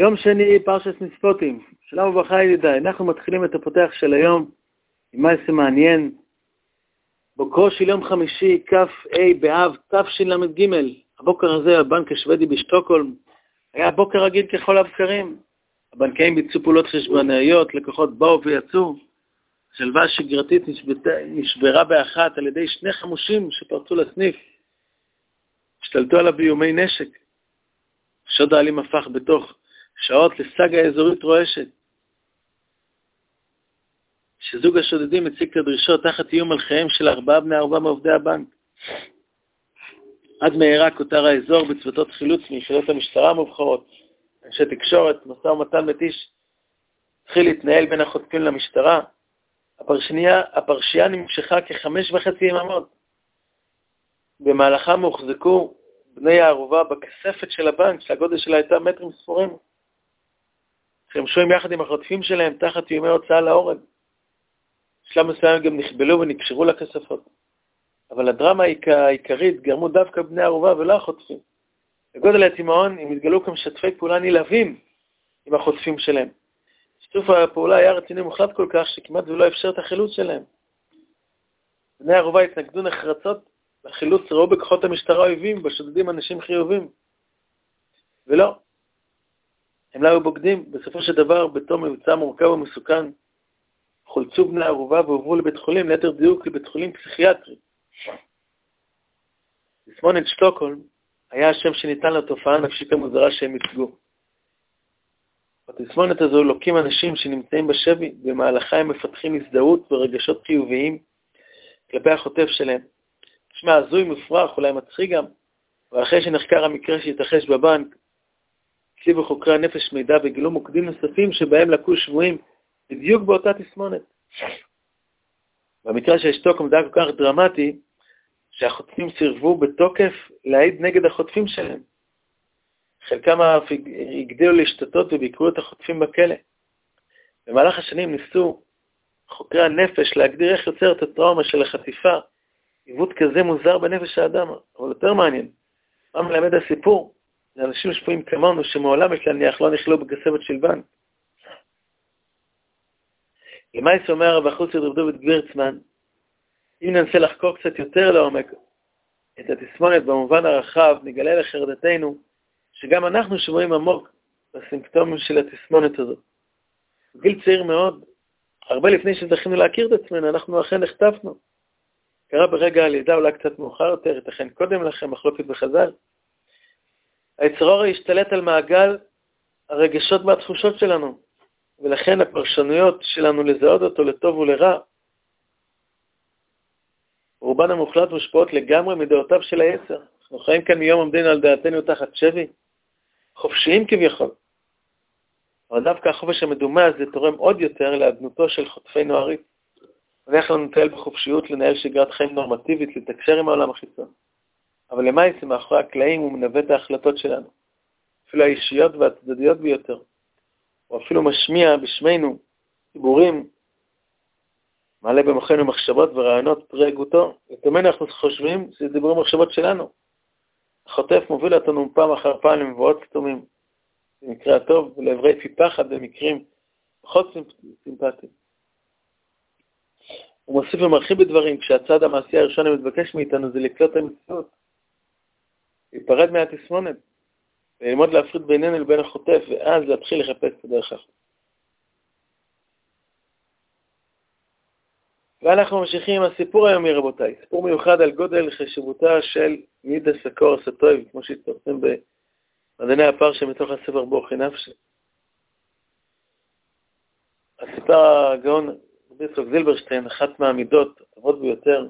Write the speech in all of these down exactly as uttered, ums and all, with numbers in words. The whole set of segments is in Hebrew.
יום שני, פרשת משפטים. שלום וברכה ידידיי, אנחנו מתחילים את הפותח של היום עם מעשה מעניין. בוקרו של יום חמישי, כ"ה באב, תשל"ג. הבוקר הזה הבנק השוודי בשטוקהולם היה בוקר רגיל ככל הבקרים. הבנקאים ביצעו פעולות חשבונאיות, לקוחות באו ויצאו. השלווה השגרתית נשברה באחת על ידי שני חמושים שפרצו לסניף. השתלטו עליו באיומי נשק. שוד האלים הפך בתוך שעות לסגה אזורית רועשת. שזוג השודדים הציג את הדרישות תחת איום על חייהם של ארבעה בני ארבעה מעובדי הבנק. עד מהרה כותר האזור בצוותות חילוץ מיחידות המשטרה המובחרות. אנשי תקשורת, משא ומתן מתיש, התחיל להתנהל בין החוטפים למשטרה. הפרשייה, הפרשייה נמשכה כחמש וחצי יממות. במהלכה הוחזקו בני הערובה בכספת של הבנק, שהגודל שלה הייתה מטרים ספורים. חמשו יחד עם החוטפים שלהם תחת איומי הוצאה להורג. בשלב מסוים גם נכבלו ונקשרו לכספות. אבל הדרמה העיקרית גרמו דווקא בני הערובה ולא החוטפים. לגודל התימהון הם התגלו כמשתפי פעולה נלהבים עם החוטפים שלהם. שיתוף הפעולה היה רציני מוחלט כל כך שכמעט ולא אפשר את החילוץ שלהם. בני הערובה התנגדו נחרצות לחילוץ, ראו בכוחות המשטרה אויבים, בשודדים אנשים חיובים. ולא. הם לא היו בוגדים. בסופו של דבר, בתום מבצע מורכב ומסוכן, חולצו בני הערובה והובאו לבית חולים, ליתר דיוק לבית חולים פסיכיאטרי. תסמונת שטוקהולם היה השם שניתן לתופעה הנפשית המוזרה שהם ייצגו. בתסמונת הזו לוקים אנשים שנמצאים בשבי, במהלכה הם מפתחים הזדהות ורגשות חיוביים כלפי החוטף שלהם. נשמע הזוי מופרך, אולי מצחיק גם, ואחרי שנחקר המקרה שהתרחש בבנק, הציבו חוקרי הנפש מידע וגילו מוקדים נוספים שבהם לקו שבויים בדיוק באותה תסמונת. במקרה של שטוקהולם זה היה כל כך דרמטי, שהחוטפים סירבו בתוקף להעיד נגד החוטפים שלהם. חלקם הגדילו להשתתות וביקרו את החוטפים בכלא. במהלך השנים ניסו חוקרי הנפש להגדיר איך יוצר את הטראומה של החטיפה, עיוות כזה מוזר בנפש האדם, אבל יותר מעניין. מה מלמד הסיפור? זה אנשים שפויים כמונו שמעולם יש להניח לא נכלו בכספת של בנק. למעשה אומר הרב החוץ רב דוד גבירצמן, אם ננסה לחקור קצת יותר לעומק את התסמונת במובן הרחב, נגלה לחרדתנו שגם אנחנו שבויים עמוק בסימפטומים של התסמונת הזאת. בגיל צעיר מאוד, הרבה לפני שזכינו להכיר את עצמנו, אנחנו אכן נחטפנו. קרה ברגע הלידה אולי קצת מאוחר יותר, ייתכן קודם לכם מחלוקת בחז"ל. היצר הרע השתלט על מעגל הרגשות והתחושות שלנו, ולכן הפרשנויות שלנו לזהות אותו לטוב ולרע, רובן המוחלט מושפעות לגמרי מדעותיו של היצר. אנחנו חיים כאן מיום עומדנו על דעתנו תחת שבי, חופשיים כביכול. אבל דווקא החופש המדומה הזה תורם עוד יותר לאדנותו של חוטפי נוערית. אנחנו נטייל בחופשיות לנהל שגרת חיים נורמטיבית, לתקשר עם העולם החיצון. אבל למעשה מאחורי הקלעים הוא מנווט את ההחלטות שלנו. אפילו האישיות והצדדיות ביותר. הוא אפילו משמיע בשמנו דיבורים, מעלה במוחנו מחשבות ורעיונות פרי הגותו. לתומנו אנחנו חושבים שזה דיבורים מחשבות שלנו. החוטף מוביל אותנו פעם אחר פעם למבואות סתומים. במקרה הטוב, ולעברי פי פחד במקרים פחות סימפטיים. הוא מוסיף ומרחיב בדברים, כשהצד המעשי הראשון המתבקש מאיתנו זה לקלוט את המציאות. להיפרד מהתסמונת, וללמוד להפריד בינינו לבין החוטף, ואז להתחיל לחפש את הדרך החוטף. ואנחנו ממשיכים עם הסיפור היומי, רבותיי. סיפור מיוחד על גודל חשיבותה של מידס הקורס הטוב, כמו שהתפרסם במדעני הפרשה מתוך הספר בוכי נפשי. הסיפר הגאון ביצוק זילברשטיין, אחת מהמידות הטובות ביותר,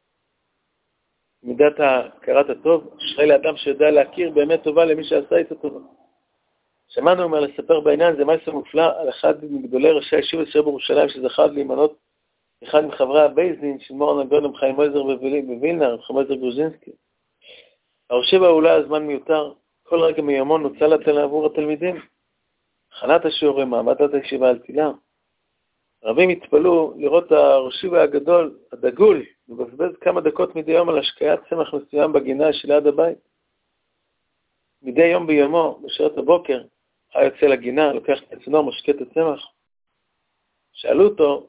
מידת הכרת הטוב, אשרי לאדם שיודע להכיר באמת טובה למי שעשה איתו טובה. שמענו אומר לספר בעניין, זה מעשה מופלא על אחד מגדולי ראשי הישיבה אשר בירושלים, שזכה להימנות אחד מחברי הבייס דין של מורן הגאון חיים מויזר בווילנה, חיים מויזר גרוז'ינסקי. הרשיבה הוא לא הזמן מיותר, כל רגע מיומו נוצל עבור התלמידים. הכנת השיעורים, מעמדת הישיבה על תילה. רבים התפלו לראות את הרשיבה הגדול, הדגול, מבזבז כמה דקות מדי יום על השקיית צמח מסוים בגינה שליד הבית. מדי יום ביומו, בשעות הבוקר, היה יוצא לגינה, לוקח את הצנור, משקה את הצמח. שאלו אותו,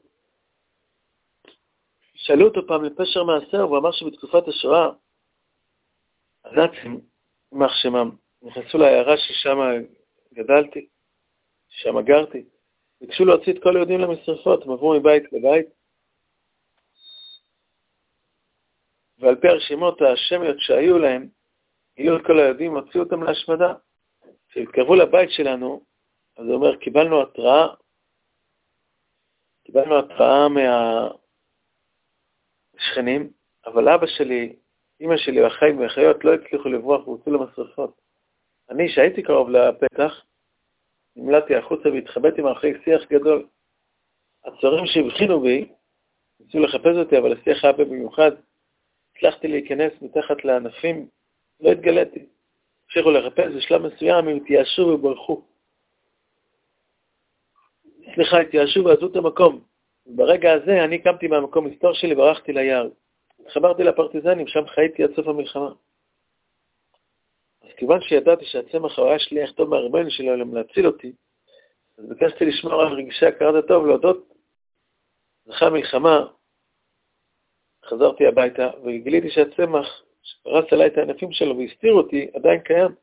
שאלו אותו פעם לפשר מעשר, והוא אמר שבתקופת השואה, הנאצים, יימח שמם, נכנסו לעיירה ששם גדלתי, ששם גרתי, ביקשו להוציא את כל היהודים למשרפות, הם עברו מבית לבית, ועל פי הרשימות השמיות שהיו להם, גילו את כל היהודים, הוציאו אותם להשמדה. כשהתקרבו לבית שלנו, אז הוא אומר, קיבלנו התראה, קיבלנו התראה מהשכנים, אבל אבא שלי, אמא שלי והחיים והחיות לא הצליחו לברוח והוצאו למשרפות. אני, שהייתי קרוב לפתח, נמלטתי החוצה והתחבאתי מאחורי שיח גדול. הצוערים שהבחינו בי, ניסו לחפש אותי, אבל השיח היה במיוחד. הצלחתי להיכנס מתחת לענפים, לא התגליתי. המשיכו לחפש, בשלב מסוים הם התייאשו וברחו. סליחה, התייאשו ועזו את המקום. ברגע הזה אני קמתי מהמקום מסתור שלי וברחתי ליער. התחברתי לפרטיזנים, שם חייתי עד סוף המלחמה. אז כיוון שידעתי שהצמח היה שליח טוב מהרבן שלו להציל אותי, אז ביקשתי לשמור על רגשי הכרת הטוב, להודות. אחרי המלחמה, חזרתי הביתה וגיליתי שהצמח שפרס עליי את הענפים שלו והסתיר אותי, עדיין קיים.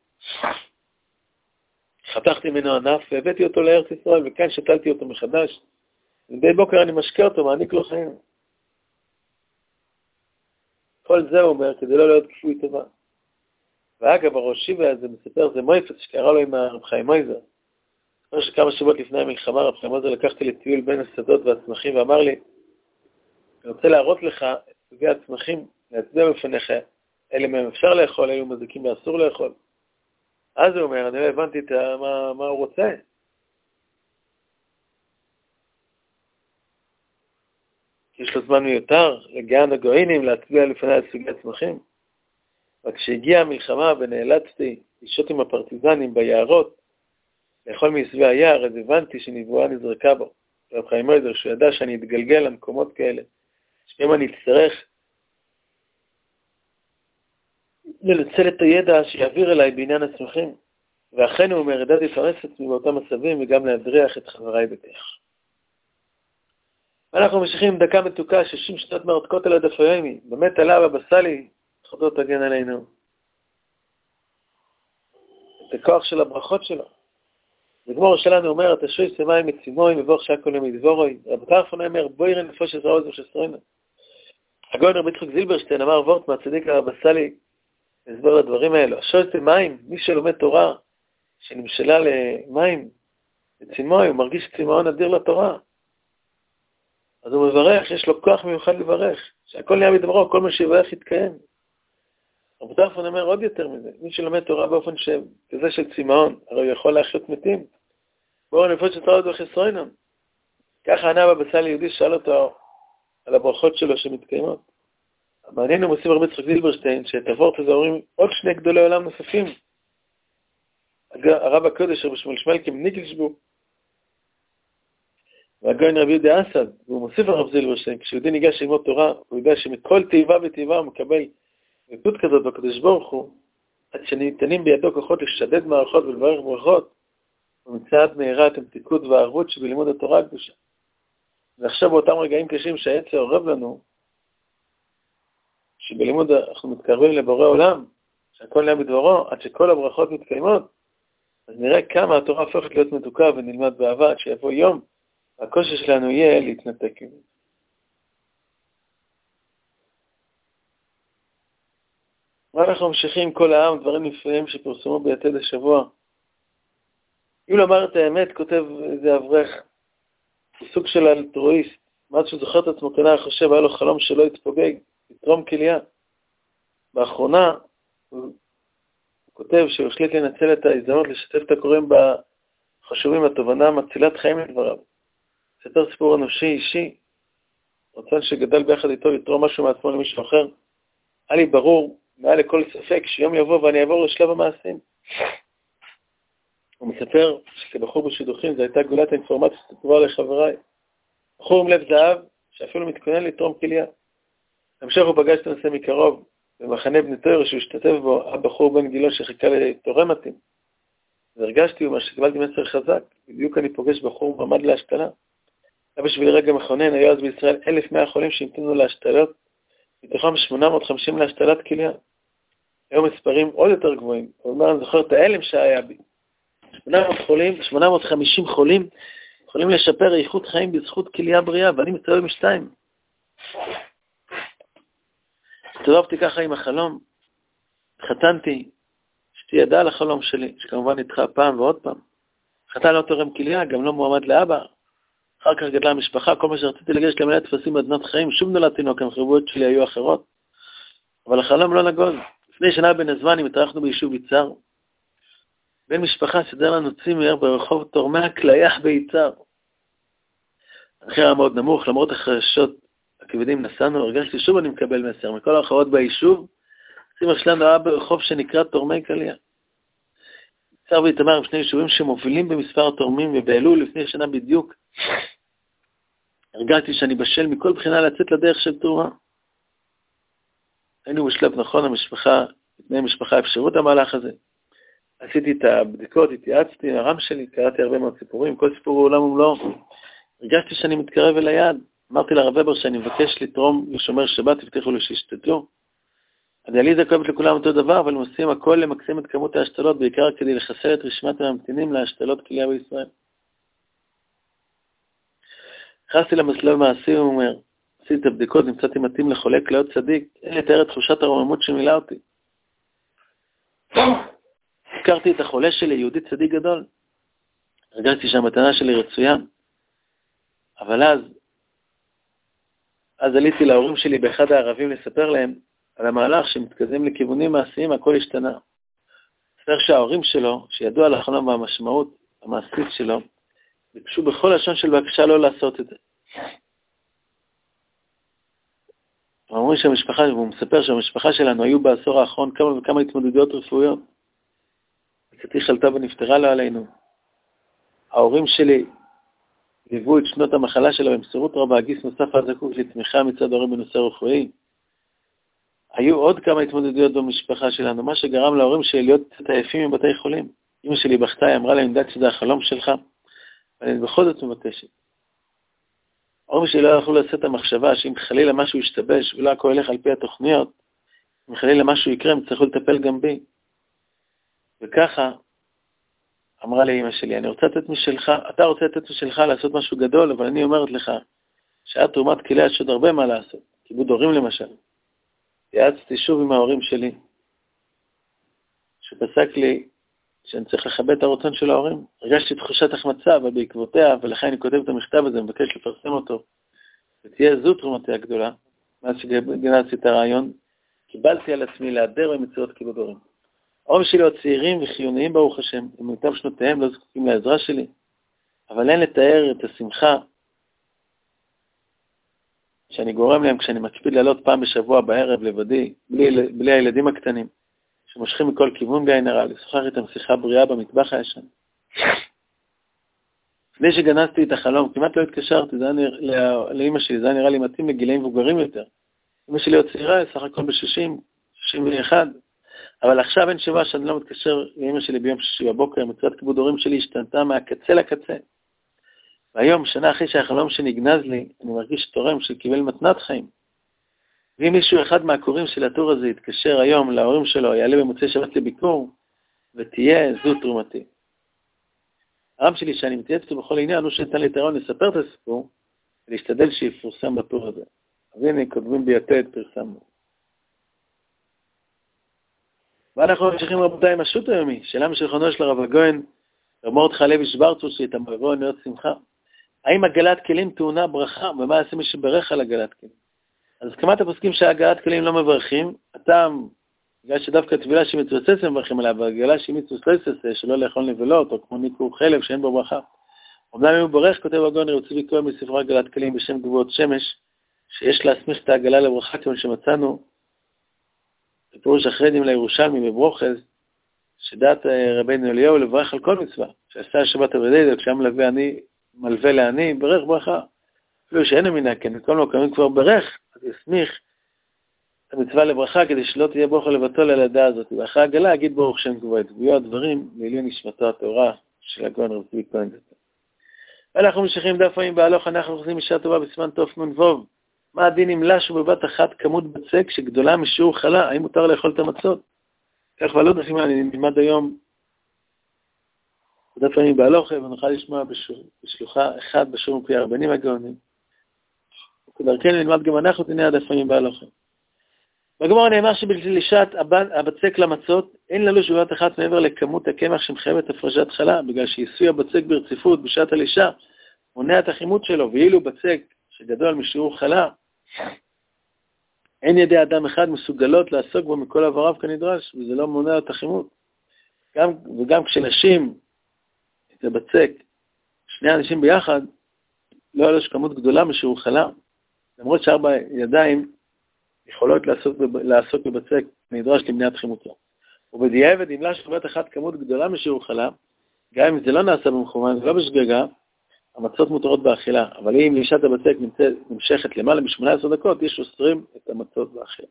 חתכתי ממנו ענף והבאתי אותו לארץ ישראל, וכאן שתלתי אותו מחדש. מדי בוקר אני משקה אותו, מעניק לו חיים. כל זה הוא אומר, כדי לא להיות כפוי טובה. ואגב, הראש שיבה הזה מספר, זה מויפץ שקרא לו עם הרב חיים מויזר. אומר שכמה שבועות לפני המלחמה, רב חיים מויזר לקחתי לטיול בין השדות והצמחים, ואמר לי, אני רוצה להראות לך את סוגי הצמחים, להצביע בפניך, אלה מהם אפשר לאכול, אלו מזיקים ואסור לאכול. אז הוא אומר, אני לא הבנתי את מה, מה הוא רוצה. יש לו זמן מיותר, לגען הגוינים, להצביע לפני על סוגי הצמחים. וכשהגיעה המלחמה ונאלצתי לשעות עם הפרטיזנים ביערות, לאכול מסביב היער, אז הבנתי שנבואה נזרקה בו. רב חיים מויזר, שהוא ידע שאני אתגלגל למקומות כאלה, שאם אני אצטרך לנצל את הידע שיעביר אליי בעניין הצמחים, ואכן הוא אומר, ידעתי לפרס עצמי באותם מצבים וגם להדריך את חבריי בכך. אנחנו ממשיכים דקה מתוקה, שישים שנות מרתקות על הדף היומי, באמת עליו הבסלי, זכותו תגן עלינו. את הכוח של הברכות שלו. וגמור שלנו אומר, אתה שוי סמיים מצימוי, מבוך שהכל מדבורוי. רב טרפון אומר, בואי ראה נפוש עזרה עוזר שסרוינו. הגאון רבי יצחק זילברשטיין אמר וורט מהצדיק הרבסלי, הסבר לדברים האלו. השוי סמיים, מי שלומד תורה, שנמשלה למים, לצימוי, הוא מרגיש צימאון אדיר לתורה. אז הוא מברך, יש לו כוח מיוחד לברך, שהכל נהיה מדברו, כל מה שיברך יתקיים. רב טרפון אומר עוד יותר מזה, מי שלומד תורה באופן ש... כזה של צימאון, הרי הוא יכול להחיות מתים. בואו נפוץ את תורה בחסרוינם. ככה ענה בבסל יהודי שאל אותו על הברכות שלו שמתקיימות. המעניין הוא מוסיף רבי יצחק זילברשטיין, שאת הוורט הזה אומרים עוד שני גדולי עולם נוספים. הרב הקודש רבי שמואל שמלקים ניקלשבורג, והגאון רבי יהודה אסד, והוא מוסיף לרב זילברשטיין, כשיהודי ניגש ללמוד תורה, הוא יודע שמכל תיבה ותיבה הוא מקבל נקוד כזאת בקדוש ברוך הוא, עד שניתנים בידו כוחות לשדד מערכות ולברך ברכות, ומצא עד מהרה את המתיקות והערבות שבלימוד התורה הקדושה. ועכשיו באותם רגעים קשים שהעצר עורב לנו, שבלימוד אנחנו מתקרבים לבורא עולם, שהכל נהיה בדברו, עד שכל הברכות מתקיימות, אז נראה כמה התורה הופכת להיות מתוקה ונלמד באהבה, עד שיבוא יום, והקושי שלנו יהיה להתנתק. ואנחנו ממשיכים כל העם, דברים נפלאים שפרסמו ביתד השבוע. אם לומר את האמת, כותב איזה אברך, סוג של אלטרואיסט, מאז שהוא זוכר את עצמו כנראה חושב, היה לו חלום שלא יתפוגג, יתרום כליה. באחרונה, הוא כותב שהוא החליט לנצל את ההזדמנות לשתף את הקוראים בחשובים, התובנה מצילת חיים לדבריו. ספר סיפור אנושי אישי, רצון שגדל ביחד איתו לתרום משהו מעצמו למישהו אחר. היה לי ברור, מעל לכל ספק, שיום יבוא ואני אעבור לשלב המעשים. הוא מספר שכבחור בשידוכים, זו הייתה גולת האינפורמציה שתקבע לחבריי. בחור עם לב זהב, שאפילו מתכונן לתרום כליה. המשך הוא פגש את הנושא מקרוב, במחנה בני תוירה שהוא השתתף בו, הבחור בן גילו שחיכה לתורם מתאים. והרגשתי מה שקיבלתי מסר חזק, בדיוק אני פוגש בחור מעמד להשתלה. היה בשביל רגע מכונן, היו אז בישראל אלף ומאה חולים שהמתינו להשתלות, מתוכם שמונה מאות וחמישים להשתלת כליה. היו מספרים עוד יותר גבוהים. הוא אומר, אני זוכר את האלם שהיה בי. שמונה מאות חולים, שמונה מאות וחמישים חולים, יכולים לשפר איכות חיים בזכות כליה בריאה, ואני מסתובב עם שתיים. הסתובבתי ככה עם החלום, חתנתי, אשתי ידעה על החלום שלי, שכמובן נדחה פעם ועוד פעם. חתן לא תורם כליה, גם לא מועמד לאבא. אחר כך גדלה המשפחה, כל מה שרציתי לגשת למלא תפסים עדנת חיים, שום נולד תינוק, המחויבויות שלי היו אחרות. אבל החלום לא נגוז. לפני שנה בן הזמן, התארחנו ביישוב יצהר. בן משפחה סדר לנו צימר ברחוב תורמי הכליה ביצהר. המחיר היה מאוד נמוך, למרות החששות הכבדים נסענו, הרגשתי שוב אני מקבל מסר. מכל האחרות ביישוב, צימר שלנו היה ברחוב שנקרא תורמי כליה. יצהר ואיתמר הם שני יישובים שמובילים במספר התורמים, ובאלול לפני שנה בדיוק, הרגשתי שאני בשל מכל בחינה לצאת לדרך של תרומה. היינו בשלב נכון, המשפחה, לפני משפחה אפשרות המהלך הזה. עשיתי את הבדיקות, התייעצתי עם הרם שלי, קראתי הרבה מאוד סיפורים, כל סיפור הוא עולם ומלואו. הרגשתי שאני מתקרב אל היעד. אמרתי לרב ובר שאני מבקש לתרום לשומר שבת, הבטיחו לי שישתתלו. הדיאליזה כואבת לכולם אותו דבר, אבל הם עושים הכל למקסם את כמות ההשתלות, בעיקר כדי לחסר את רשימת הממתינים להשתלות כליה בישראל. נכנסתי למסלול מעשי ואומר, עשיתי את הבדיקות, נמצאתי מתאים לחולה כליות צדיק, אין לתאר את תחושת הרוממות שמילא אותי. הכרתי את החולה שלי, יהודי צדיק גדול. הרגשתי שהמתנה שלי רצויה. אבל אז, אז עליתי להורים שלי באחד הערבים לספר להם על המהלך שמתקדם לכיוונים מעשיים, הכל השתנה. ספר שההורים שלו, שידעו על החלום והמשמעות המעשית שלו, ביקשו בכל לשון של בקשה לא לעשות את זה. הוא אומר שהמשפחה, והוא מספר שהמשפחה שלנו היו בעשור האחרון כמה וכמה התמודדויות רפואיות. בקתי חלתה ונפטרה לה עלינו. ההורים שלי ליוו את שנות המחלה שלו במסירות רבה, גיס נוסף על זקוק לתמיכה מצד ההורים בנושא רפואי. היו עוד כמה התמודדויות במשפחה שלנו, מה שגרם להורים שלי להיות קצת עייפים מבתי חולים. אמא שלי בכתה, היא אמרה לה, אני יודעת שזה החלום שלך, אבל אני בכל זאת מבקשת. ההורים שלי לא יכלו לעשות את המחשבה שאם חלילה משהו ישתבש ולא הכל ילך על פי התוכניות, אם חלילה משהו יקרה, הם צריכו לטפל גם בי. וככה אמרה לי אמא שלי, אני רוצה לתת משלך, אתה רוצה לתת משלך לעשות משהו גדול, אבל אני אומרת לך, שאת תרומת כליה יש עוד הרבה מה לעשות. כיבוד הורים למשל. יעצתי שוב עם ההורים שלי, שפסק לי שאני צריך לכבד את הרצון של ההורים. הרגשתי תחושת החמצה, אבל בעקבותיה, ולכן אני כותב את המכתב הזה, מבקש לפרסם אותו. ותהיה זו תרומתי הגדולה, מאז שגנצתי את הרעיון, קיבלתי על עצמי להיעדר במצוות כיבוד הורים. ההורים שלי עוד צעירים וחיוניים ברוך השם, עם מיטב שנותיהם לא זקוקים לעזרה שלי, אבל אין לתאר את השמחה שאני גורם להם כשאני מקפיד לעלות פעם בשבוע בערב לבדי, בלי, בלי הילדים הקטנים, שמושכים מכל כיוון בעין הרע, לשוחח איתם שיחה בריאה במטבח הישן. לפני שגנזתי את החלום, כמעט לא התקשרתי, זה היה לאמא שלי, זה היה נראה לי מתאים לגילאים מבוגרים יותר. אמא שלי עוד צעירה, סך הכל ב-שישים, שישים ואחת, אבל עכשיו אין שבוע שאני לא מתקשר לאמא שלי ביום שישי בבוקר, מצוות כיבוד הורים שלי השתנתה מהקצה לקצה. והיום, שנה אחרי שהחלום שנגנז לי, אני מרגיש תורם שקיבל מתנת חיים. ואם מישהו אחד מהקוראים של הטור הזה יתקשר היום להורים שלו, יעלה במוצאי שבת לביקור, ותהיה זו תרומתי. הרב שלי שאני מתייעץ אותו בכל עניין, הוא שנתן לי את הרעיון לספר את הסיפור, ולהשתדל שיפורסם בטור הזה. אז הנה, כותבים ביתד, פרסמנו. ואנחנו ממשיכים רבותיי עם השו"ת היומי, שאלה משולחנו של הרב הגויין, רב מרדכי הלוי שוורצמן, שאיתם מבוא נאות שמחה. האם הגלת כלים טעונה ברכה, ומה יעשה מי שברך על הגלת כלים? אז כמעט הפוסקים שהגלת כלים לא מברכים, הטעם, בגלל שדווקא תבילה שמתרוצץ הם מברכים עליה, והגלה שמתרוצץ שלא לאכול נבלות, או כמו ניקור חלב שאין בו ברכה. אמנם אם הוא ברך, כותב הגויין רבי צבי כהן מספרה גלת כלים בשם גבוהות שמש, שיש להסמיך את הגלה לברכה, כמו שמצאנו, בפירוש אחרדים לירושלמי בברוכז, שדעת רבינו אליהו לברך על כל מצווה, שעשה שבת עבדי, כשהיה מלווה אני, מלווה לעני, ברך ברכה. אפילו שאין אמינה, כן, כל מקום כבר ברך, אז יסמיך המצווה לברכה, כדי שלא תהיה ברכה לבטול על הדעה הזאת. ואחרי הגלה, אגיד ברוך שם גבוה, תגויו הדברים לעילוי נשמתו הטהורה של הגאון רב צבי כהן זצ"ל. ואנחנו ממשיכים דף פעמים בהלוך, אנחנו עושים בשעה טובה בסימן תנ"ו. מה הדין אם לשו בבת אחת כמות בצק שגדולה משיעור חלה? האם מותר לאכול את המצות? כך ועלות נשימה, אני נלמד היום דף פעמים בהלוך, ונוכל לשמוע בשלוחה אחד בשיעור מפי הרבנים הגאונים. וכדרכנו נלמד גם אנחנו תנאי הדף פעמים בהלוך. בגמרא נאמר שבשלישת הבצק למצות אין ללוש בבת אחת מעבר לכמות הקמח שמחייבת הפרשת חלה, בגלל שעיסוי הבצק ברציפות בשעת הלישה מונע את החימות שלו, ואילו בצק שגדול משיעור חלה, אין ידי אדם אחד מסוגלות לעסוק בו מכל עבריו כנדרש, וזה לא מונע את החימות. גם, וגם כשנשים את הבצק, שני אנשים ביחד, לא היה לו כמות גדולה משיעור חלה, למרות שארבע ידיים יכולות לעסוק, לעסוק בבצק נדרש למניעת חימותו. ובדיעבד, אם לשו בבת אחת כמות גדולה משיעור חלה, גם אם זה לא נעשה במכוון ולא בשגגה, המצות מותרות באכילה. אבל אם לישת הבצק נמשכת למעלה מ-שמונה עשרה דקות, יש אוסרים את המצות באכילה.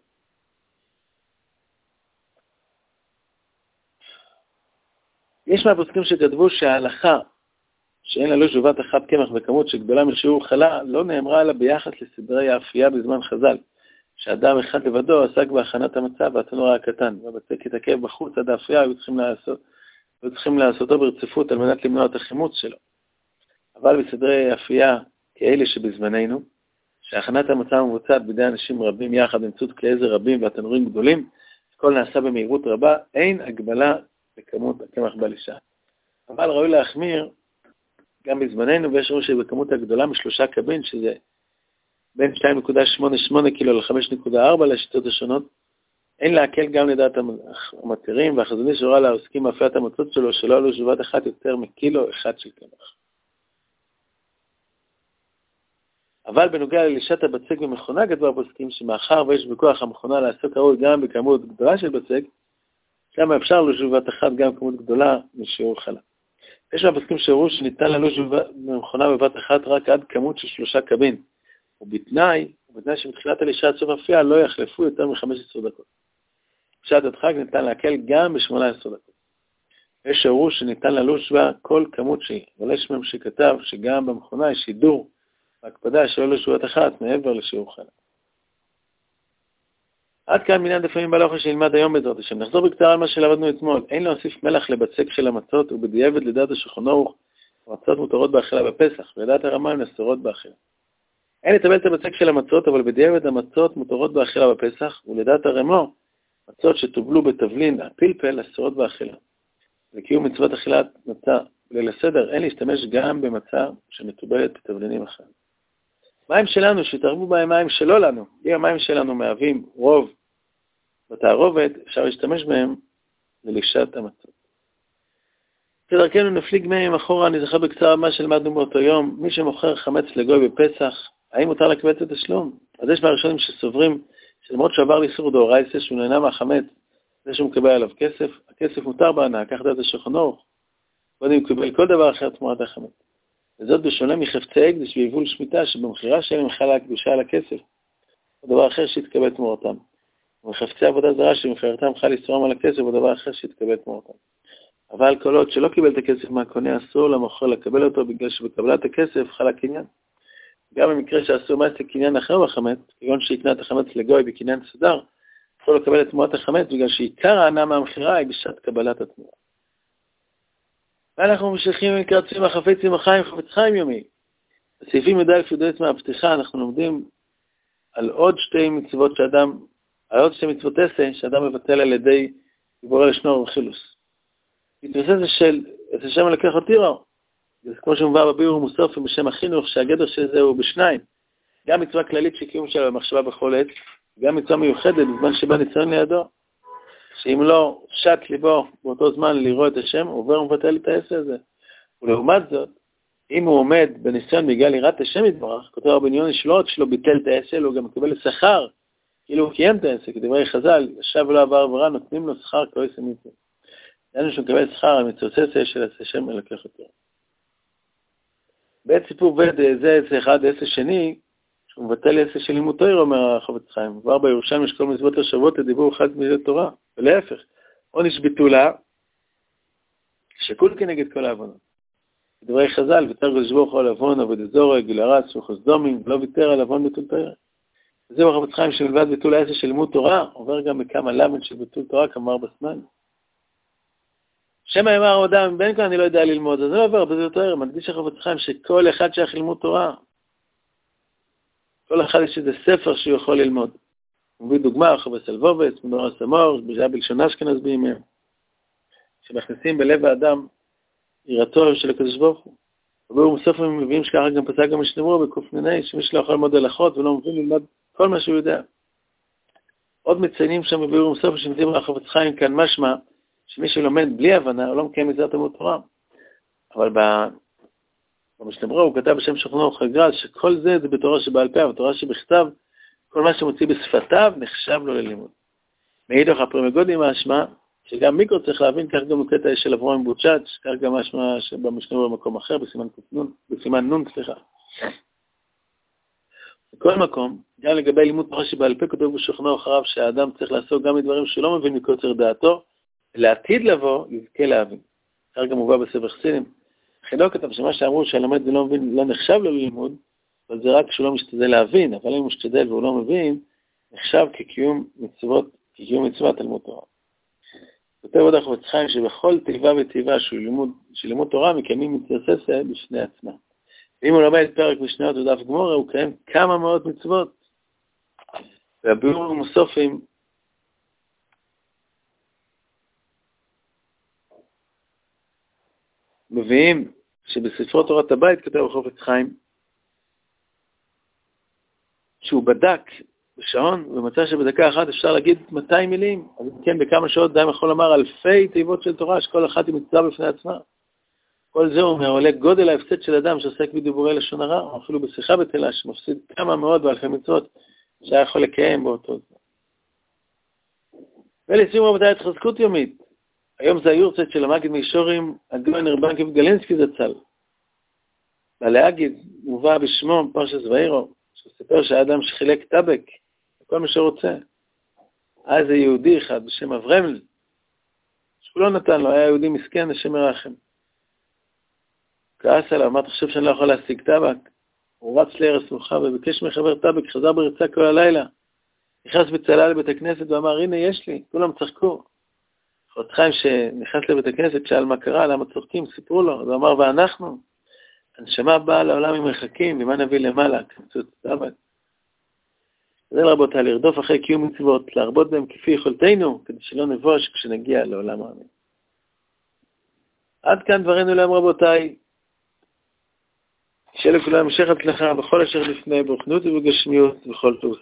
יש מהפוסקים שכתבו שההלכה שאין ללוש בבת אחת קמח וכמות שגדולה משיעור חלה, לא נאמרה לה ביחס לסדרי האפייה בזמן חז"ל. שאדם אחד לבדו עסק בהכנת המצה והתנור הקטן, והבצק התעכב בחוץ עד האפייה, היו צריכים לעשות, היו צריכים לעשותו ברציפות על מנת למנוע את החימוץ שלו. אבל בסדרי האפייה כאלה שבזמננו, שהכנת המצה מבוצעת בידי אנשים רבים יחד באמצעות כלי עזר רבים והתנורים גדולים, הכל נעשה במהירות רבה, אין הגבלה לכמות הקמח בלישה. אבל ראוי להחמיר גם בזמננו, ויש ראוי שבכמות הגדולה משלושה קבין, שזה בין שתיים נקודה שמונים ושמונה קילו ל-חמש נקודה ארבע לשיטות השונות, אין להקל גם לדעת המתירים, והחזוני שורה לעוסקים מאפיית המצות שלו, שלא עלו שבעת אחת יותר מקילו אחד של קמח. אבל בנוגע ללישת הבצק במכונה, כתבו הפוסקים שמאחר ויש בכוח המכונה לעסוק ראוי גם בכמות גדולה של בצק, למה אפשר ללוש בבת אחת גם כמות גדולה משיעור חלה. יש מהפוסקים שהראו שניתן ללוש במכונה בבת אחת רק עד כמות של שלושה קבין, ובתנאי, ובתנאי שמתחילת הלישה עד סוף האפייה לא יחלפו יותר מ-חמש עשרה דקות. בשעת הדחק ניתן להקל גם ב-שמונה עשרה דקות. יש שהראו שניתן ללוש בה כל כמות שהיא, אבל יש מהם שכתב שגם במכונה יש שידור והקפדה שלא ללוש בבת אחת מעבר לשיעור חלה. עד כאן מניין דפים בהלכה שנלמד היום בעזרת השם. נחזור בקצרה על מה שלמדנו אתמול. אין להוסיף מלח לבצק של המצות, ובדיעבד לדעת השולחן ערוך, המצות מותרות באכילה בפסח, ולדעת הרמה הן אסורות באכילה. אין לטבל את הבצק של המצות, אבל בדיעבד המצות מותרות באכילה בפסח, ולדעת הרמו, מצות שטובלו בתבלין, הפלפל, אסורות באכילה. וקיום מצוות אכילת מצה ליל הסדר, אין להשתמש גם במצה שמטובלת בתבלינים אחרים. מים שלנו, שתרבו בהם מים שלא לנו, אם המים שלנו מהווים רוב בתערובת, אפשר להשתמש בהם ללישת המצות. כדרכנו נפליג מהם אחורה, אני זוכר בקצרה מה שלמדנו באותו יום, מי שמוכר חמץ לגוי בפסח, האם מותר לקבל את התשלום? אז יש מהראשונים שסוברים, שלמרות שעבר לאיסור דאורייתא שהוא נהנה מהחמץ, זה שהוא מקבל עליו כסף, הכסף מותר בהנאה, כך דעת השולחן ערוך, ועוד אם יקבל כל דבר אחר תמורת החמץ. וזאת בשונה מחפצי הקדש ויבול שמיטה, שבמחירה שלהם חלה הקדושה על הכסף, או דבר אחר שיתקבל תמורתם. ומחפצי עבודה זרה שבמחירתם חל איסורם על הכסף, או דבר אחר שיתקבל תמורתם. אבל כל עוד שלא קיבל את הכסף מהקונה, אסור למוכר לקבל אותו, בגלל שבקבלת הכסף חל הקניין. גם במקרה שאסור מעשה קניין אחר בחמץ, כגון שיקנה את החמץ לגוי בקניין סדר, יכול לקבל את תמורת החמץ, בגלל שעיקר הענה מהמחירה היא בשעת קבלת התמורה. ואנחנו ממשיכים לקראת סיום החפץ עם החיים, חפץ חיים יומי. בסעיפים י"א י"ב מהפתיחה אנחנו לומדים על עוד שתי מצוות שאדם, על עוד שתי מצוות עשה שאדם מבטל על ידי דיבור על שנור וחילוס. מתבסס של, את השם הלקח אותירו, זה כמו שמובא בביאור מוסוף בשם החינוך, שהגדר של זה הוא בשניים. גם מצווה כללית שקיום שלה במחשבה בכל עת, גם מצווה מיוחדת בזמן שבה ניסיון לידו, שאם לא שט ליבו באותו זמן לראות את השם, הוא עובר ומבטל את העשה הזה. ולעומת זאת, אם הוא עומד בניסיון בגלל יראת השם יתברך, כותב רבי יוני שלא שלא ביטל את העשה, הוא גם מקבל שכר, כאילו הוא קיים את העשה, כדברי חז"ל, ישב ולא עבר עברה, נותנים לו שכר כעושה מצווה. יענו שהוא מקבל שכר על מצוות עשה של השם אלוקך אותו. בעת סיפור וד זה עשה אחד עשה שני, הוא מבטל יסע של לימוד תורה, אומר החפץ חיים. כבר בירושלים יש כל מצוות השבועות, הדיבור אחד מצוות תורה. ולהפך, עונש ביטולה, שקול כנגד כל העוונות. דברי חז"ל, ויתר הקדוש ברוך הוא על עוון, עבוד זורע, גיל הרע, שוחס דומים, לא ויתר על עוון ביטול תורה. וזהו החפץ חיים שמלבד ביטול היסע של לימוד תורה, עובר גם בכמה למד של ביטול תורה, כמה ארבע סמן. שמא יאמר אדם, בין כה אני לא יודע ללמוד, אז זה לא עובר ביטול תורה, מדגיש החפץ חיים שכל אחד שייך ללמוד תורה. כל אחד יש איזה ספר שהוא יכול ללמוד. הוא מביא דוגמה, חבר סלבובץ, מנורה סמור, שהיה בלשון אשכנז בימיהם. שמכניסים בלב האדם יראתו של הקדוש ברוך הוא. וביאור מסוף הם מביאים שככה גם פסק גם משנברו בקופנני, שמי שלא יכול ללמוד הלכות ולא מבין ללמוד כל מה שהוא יודע. עוד מציינים שם בביאור מסוף שמתאים לחפץ חיים כאן משמע, שמי שלומד בלי הבנה, הוא לא מקיים מצוות לימוד תורה. אבל במשנברו הוא כתב בשם שוכנו אורך הגר"א, שכל זה זה בתורה שבעל פה, בתורה שבכתב, כל מה שמוציא בשפתיו נחשב לו ללימוד. מאידך הפרימגודי משמע, שגם מיקרו צריך להבין, כך גם בקטע של אברהם בוצ'אץ', כך גם משמע שבמשנברו במקום אחר, בסימן נון, בסימן נון, סליחה. בכל מקום, גם לגבי לימוד תורה שבעל פה, כתוב בשוכנו אחריו שהאדם צריך לעשות גם מדברים שלא מבין מקוצר דעתו, לעתיד לבוא, יזכה להבין. כך גם מובא בספר חסידים. חילוק כתב שמה שאמרו שהלמד ולא מבין לא נחשב לו ללימוד, אבל זה רק כשהוא לא משתדל להבין, אבל אם הוא משתדל והוא לא מבין, נחשב כקיום מצוות, כקיום מצוות תלמוד תורה. כותב עוד החפץ חיים שבכל תיבה ותיבה של לימוד, של לימוד תורה מקיימים מתייססה בשני עצמה. ואם הוא לומד פרק משניות ודף גמורה, הוא קיים כמה מאות מצוות. והביאור המוסופים מביאים שבספרו תורת הבית כתב החפץ חיים שהוא בדק בשעון ומצא שבדקה אחת אפשר להגיד מאתיים מילים, אז כן בכמה שעות די יכול לומר אלפי תיבות של תורה שכל אחת היא מצווה בפני עצמה. כל זה הוא מעולה גודל ההפסד של אדם שעוסק בדיבורי לשון הרע, או אפילו בשיחה בתלה שמפסיד כמה מאות ואלפי מצוות שהיה יכול לקיים באותו זמן. ולסיום רבותיי התחזקות יומית. היום זה היורצייט של המגיד מישורים, הגאון רבן גלינסקי זצ"ל. בלהגיד מובא בשמו פרשת ואירו, שסיפר שהאדם שחילק טבק, כל מה שרוצה. היה איזה יהודי אחד בשם אברמל, שהוא לא נתן לו, היה יהודי מסכן, השם ירחם. כעס עליו, מה אתה חושב שאני לא יכול להשיג טבק? הוא רץ לארץ סמוכה וביקש מחבר טבק, חזר בריצה כל הלילה. נכנס בצלה לבית הכנסת ואמר, הנה יש לי, כולם צחקו. חפץ חיים שנכנס לבית הכנסת, שאל מה קרה, למה צוחקים, סיפרו לו, הוא אמר, ואנחנו, הנשמה באה לעולם עם מרחקים, ומה נביא למעלה, כמצות טבק. זה רבותיי, לרדוף אחרי קיום מצוות, להרבות בהם כפי יכולתנו, כדי שלא נבוש כשנגיע לעולם האמן. עד כאן דברינו להם רבותיי, שיהיה לכולם המשך הצלחה בכל אשר לפני, ברוכנות ובגשמיות, בכל טוב.